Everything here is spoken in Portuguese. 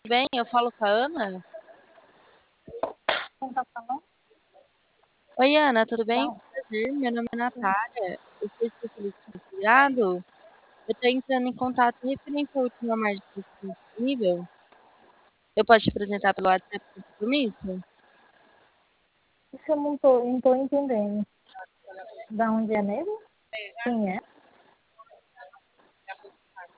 bem? Eu falo com a Ana. Quem tá falando? Oi, Ana, tudo bem? Então, Prazer, meu nome é Natália. Eu sou especialista em cuidado. Eu estou entrando em contato referente à última margem disponível. Eu posso te apresentar pelo WhatsApp sem compromisso? isso eu não tô entendendo. Da onde é mesmo? Quem é?